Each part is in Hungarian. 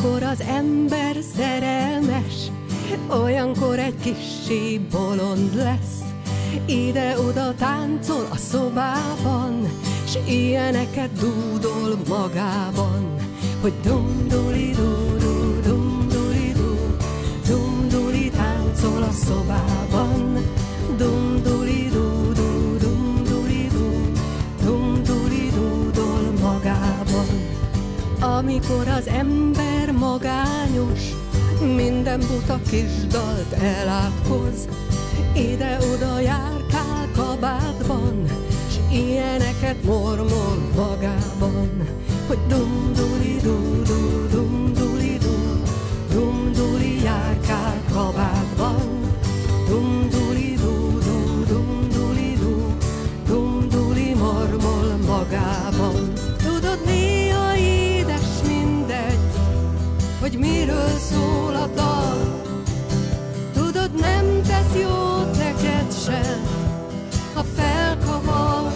Amikor az ember szerelmes, olyankor egy kissé bolond lesz. Ide-oda táncol a szobában, s ilyeneket dúdol magában, hogy dum-duli-du-du, dum-duli-du, dum-duli táncol a szobában, dum-duli-du-du, dum-duli-du, dum-duli dúdol magában. Amikor az ember magányos, minden buta kis dalt elátkoz, ide-oda járkál kabátban, s ilyeneket mormol magában, hogy dum-duli-du-du, dum-duli-du, dum-duli járkál kabátban, dum-duli-du-du, dum-duli-du, dum-duli mormol magában. Tudod, néha édes mindegy, hogy miről szól a dal. Tudod, nem tesz jót neked sem, ha felkavar,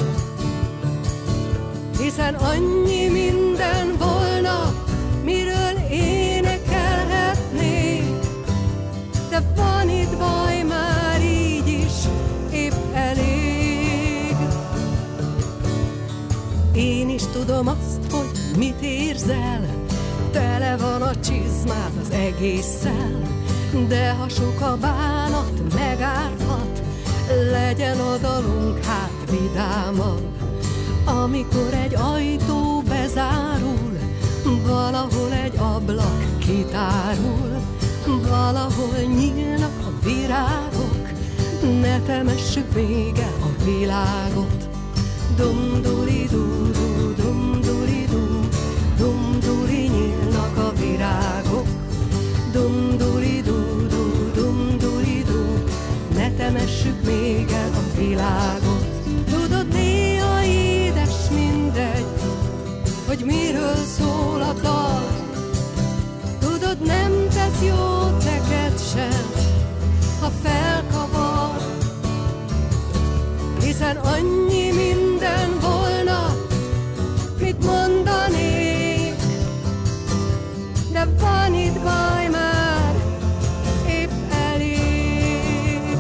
hiszen annyi minden volna, miről énekelhetnék. De van itt baj már így is, épp elég. Én is tudom azt, hogy mit érzel, tele van a csizmád az egésszel, de ha sok a bánat megárthat, legyen a dalunk hát vidámabb. Amikor egy ajtó bezárul, valahol egy ablak kitárul, valahol nyílnak a virágok, ne temessük még el a világot. Dum-duli-du-du, dum-duli-du, dum-duli nyílnak a virágok, dum-duli-du-du, dum-duli-du, ne temessük még el a világot. Tudod, néha édes mindegy, hogy miről szól a dal. Tudod, nem tesz jót neked sem, ha felkavar, hiszen annyi minden volna, mit mondanék, de van itt baj már, épp elég.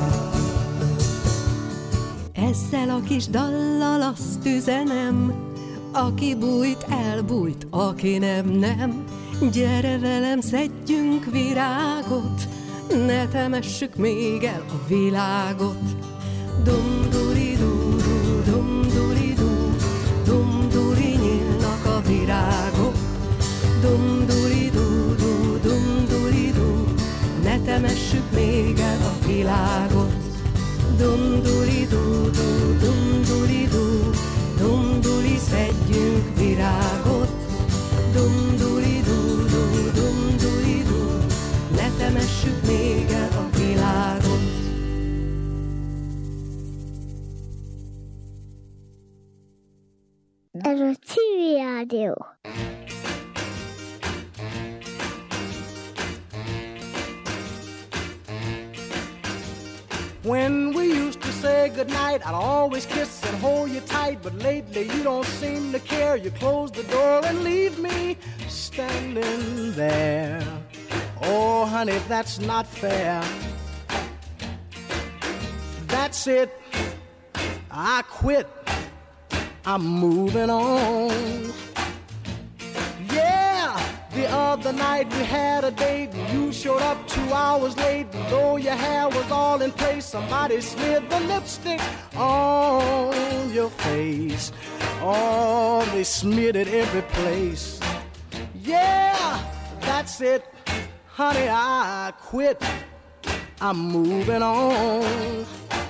Ezzel a kis dallal azt üzenem, aki bújt, elbújt, aki nem, nem. Gyere velem, szedjünk virágot, ne temessük még el a világot. Dum-duli-du-du, dum-duli-du, dum-duli nyílnak a virágok, dum-duli-du-du, dum-duli-du, ne temessük még el a világot. Dum-duli-du-du, dum-duli-du, dum-duli szedjünk virágot, dum-duli-du-du, dum-duli-du, ne temessük még el a világot. Ez a Civil Rádió. When we used to say goodnight, I'd always kiss and hold you tight. But lately you don't seem to care. You close the door and leave me standing there. Oh, honey, that's not fair. That's it, I quit, I'm moving on. Yeah, the other night we had a date and you showed up 2 hours late. And though your hair was all in place, somebody smeared the lipstick on your face. Oh, they smeared it every place. Yeah, that's it, honey, I quit, I'm moving on.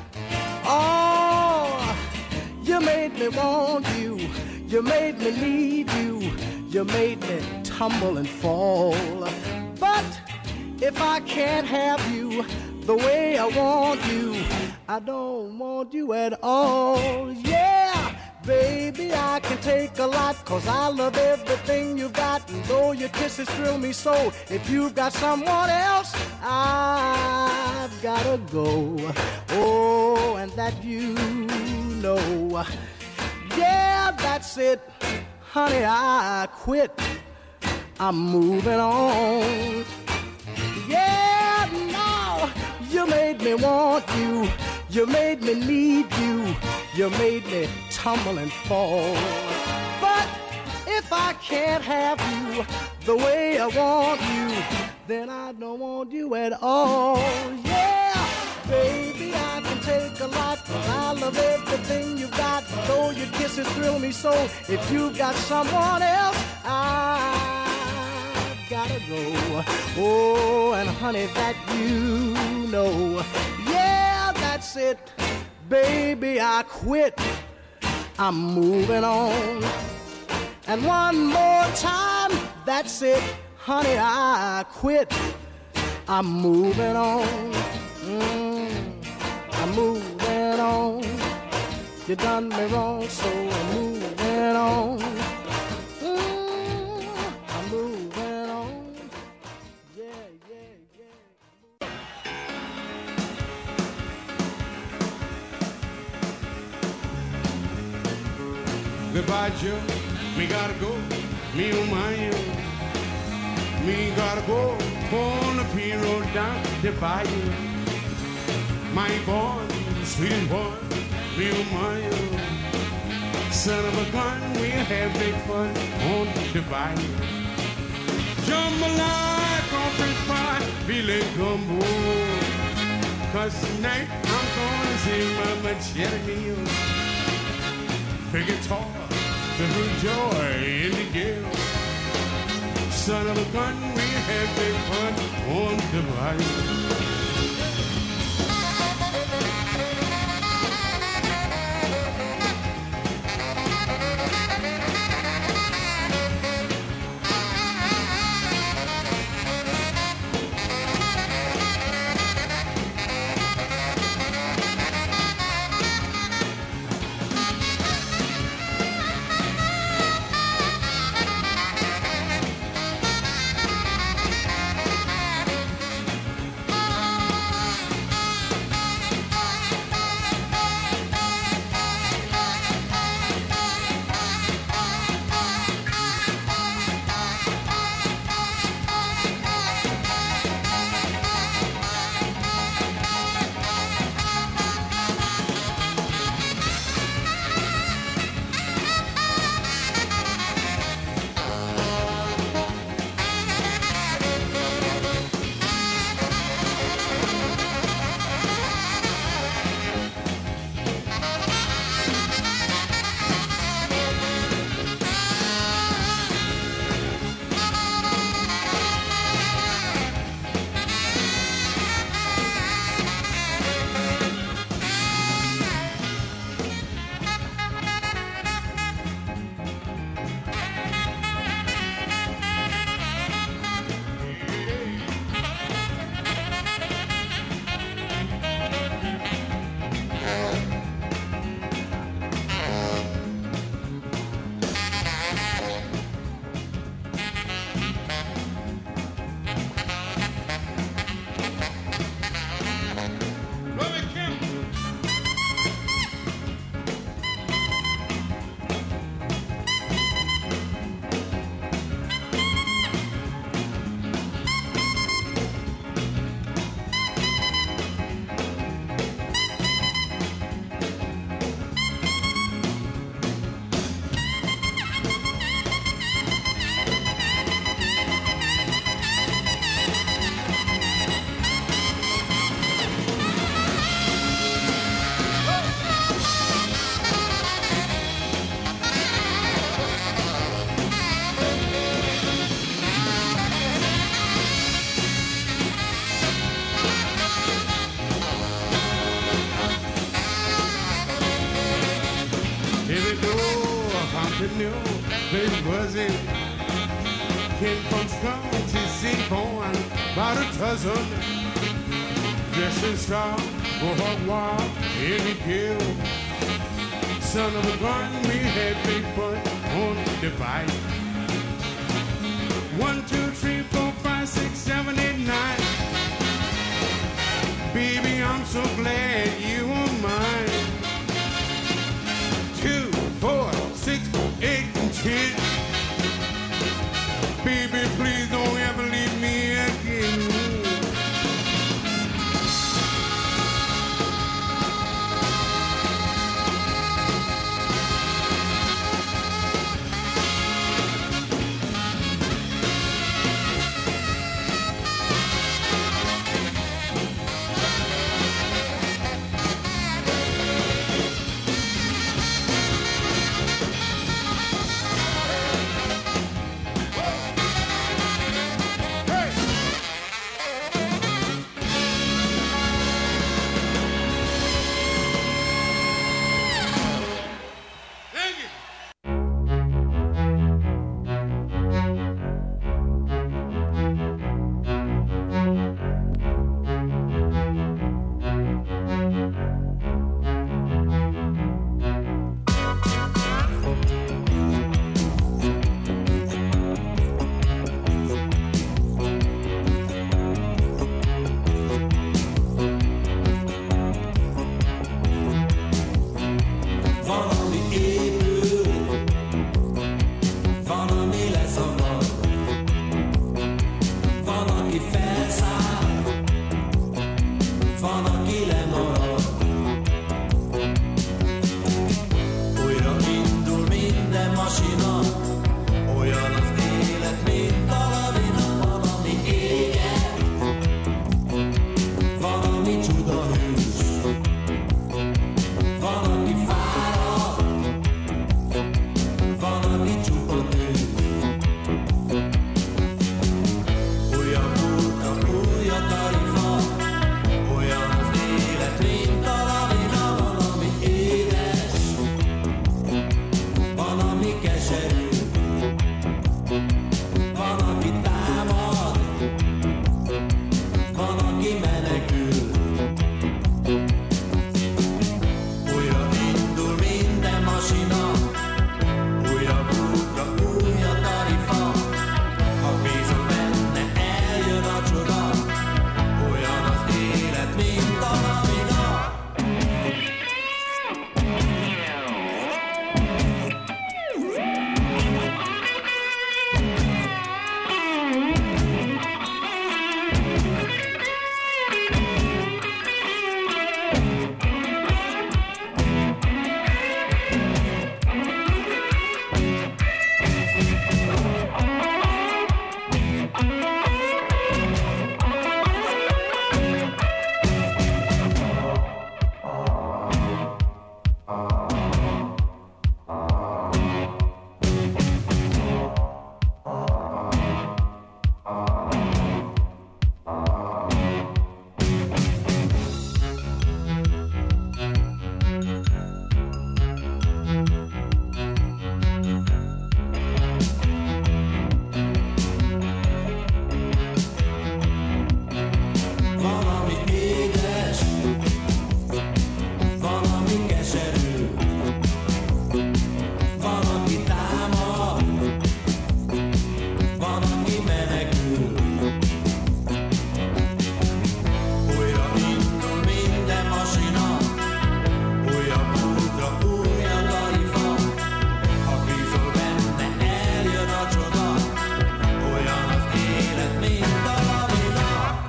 Oh, you made me want you, you made me need you, you made me tumble and fall. But if I can't have you the way I want you, I don't want you at all. Yeah, baby, I can take a lot, 'cause I love everything you got. And though your kisses thrill me so, if you've got someone else, I've gotta go. Oh, and that you know. Yeah, that's it, honey, I quit, I'm moving on. Yeah, now you made me want you. You made me need you. You made me tumble and fall. But if I can't have you the way I want you, then I don't want you at all. Yeah, baby, I can take a lot, 'cause I love everything you got. Though your kisses thrill me so, if you've got someone else, I've gotta go. Oh, and honey, that you know. Yeah, that's it, baby, I quit. I'm moving on. And one more time, that's it, honey, I quit. I'm moving on. I'm moving on. You done me wrong, so I'm moving on. I'm moving on. Yeah, yeah, yeah. Goodbye, Joe. Me gotta go. Me oh my oh. Me gotta go on the P road down the bayou. My boy, sweet boy, me oh my oh. Son of a gun, we'll have big fun on the bayou. Jambalaya, cornbread pie, filet gumbo. 'Cause tonight I'm gonna see my machete meal. Big guitar, the joy in the gale. Son of a gun, we have big fun on the bayou. Baby was it came from strong to see born about a dozen dressing star for her wild every kill. Son of a gun, we had big fun on the bike. 1, 2, 3, 4, 5, 6, 7, 8, 9. Baby, I'm so glad you were mine. 2, 4, 6, 8, and 10. Baby, masina, olyan az élet, mint a lavina. Van, ami éget, van, ami csodahűs, van, aki fárad, van, ami csupa tűz. Újabb útra, újabb tarifa, olyan az élet, mint a lavina. Van, ami édes, van, ami keserű, van, aki támad, van, aki menekül. Újra indul minden masina, újabb útra, újabb tarifa. Ha bízom benne, eljön a csoda, olyan az élet, mint a lavina. Van, ami édes, van, ami keserű, van, aki támad, van, aki menekül. Újra indul minden masina, újabb útra, újabb tarifa. Ha bízol benne, eljön a csoda, olyan az élet, mint a lavina.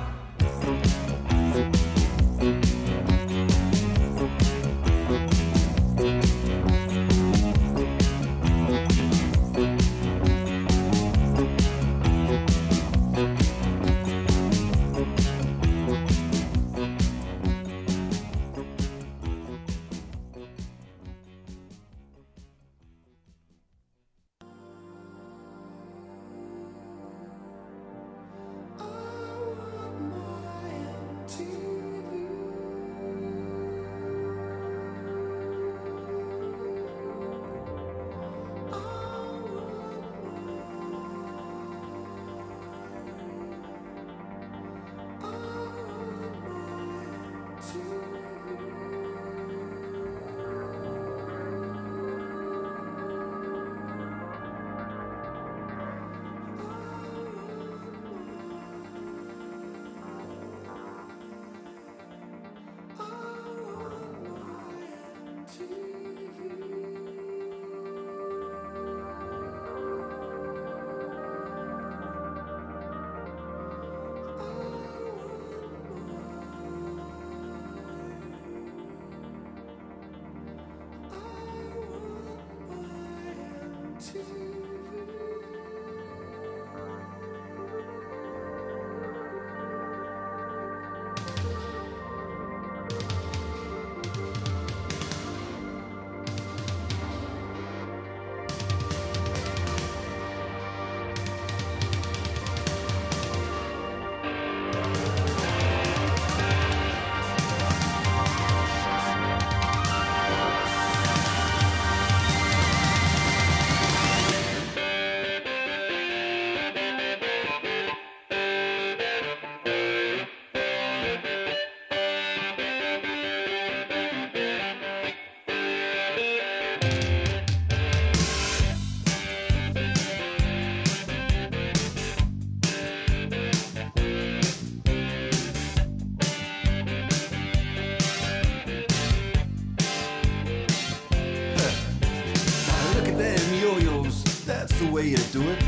way you do it.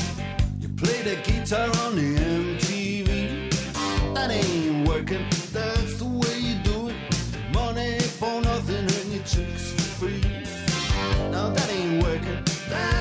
You play the guitar on the MTV. That ain't working, that's the way you do it. Money for nothing and your chicks for free. Now that ain't working,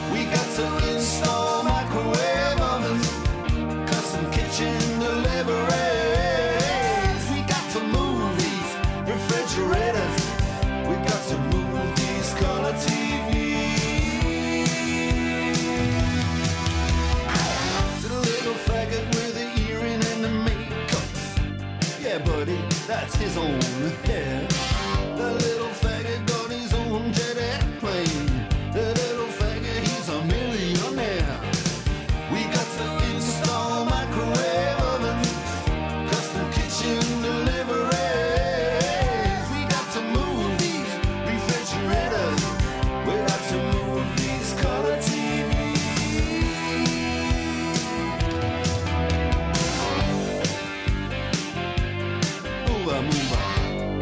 We got to install microwave ovens, custom kitchen deliveries. We got to move these refrigerators. We got to move these color TVs. To the little faggot with the earring and the makeup. Yeah, buddy, that's his own hair. The little faggot got his own jet airplane. The little faggot, he's a millionaire. We got to install microwave oven, custom kitchen deliveries. We got to move these refrigerators. We got to move these color TVs. Move on, move on.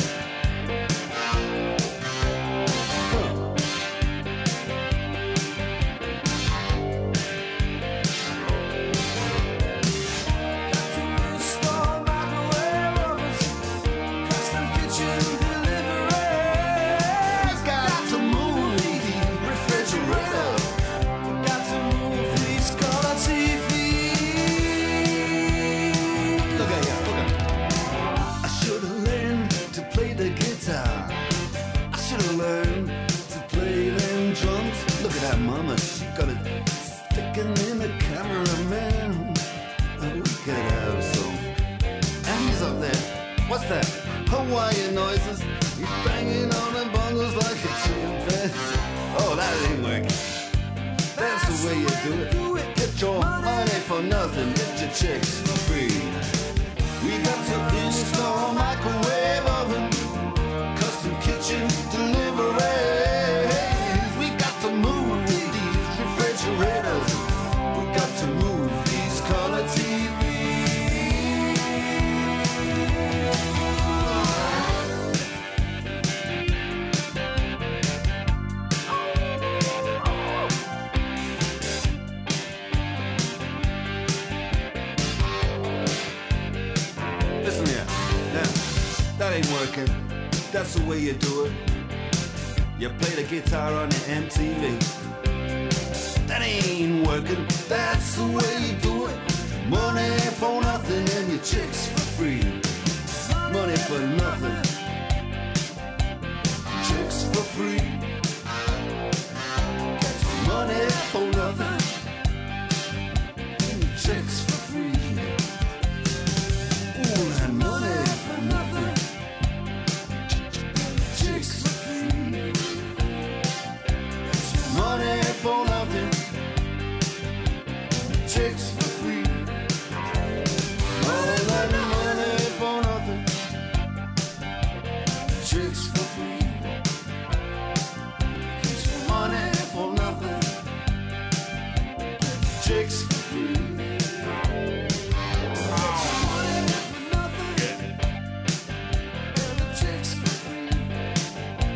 Mama, she got it sticking in the cameraman. We could have some. And he's up there. What's that? Hawaiian noises. He's banging on the bongos like a chimpanzee. Oh, that ain't working. That's the way you do it. Get your money for nothing. Get your chicks for free. We got to install microwave oven, custom kitchen deliveries. We got to move these refrigerators. We got to move these color TVs. Listen here, now, that ain't working. That's the way you do it. You play the guitar on the MTV. That ain't working. That's the way you do it. Money for nothing and your chicks for free. Money for nothing. Chicks for free. Money for nothing. Chicks for free. Ooh, and money for nothing. Chicks for free. Money for nothing. Chicks for free. All that money for nothing. Chicks for free. Money for nothing. Chicks for free.